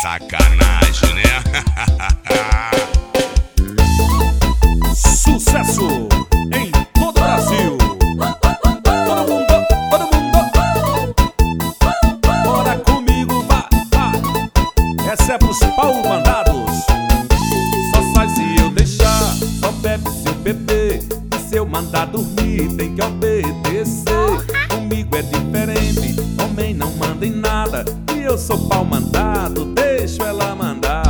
sacanagem, né? Sucesso em todo o Brasil. Todo mundo, bora comigo, vai, vai. Essa é pros pau mandados. Só sai se eu deixar, só bebe se eu beber. E se eu mandar dormir, tem que obedecer. Comigo é diferente, homem não manda em nada. E eu sou pau mandado, deixo ela mandar.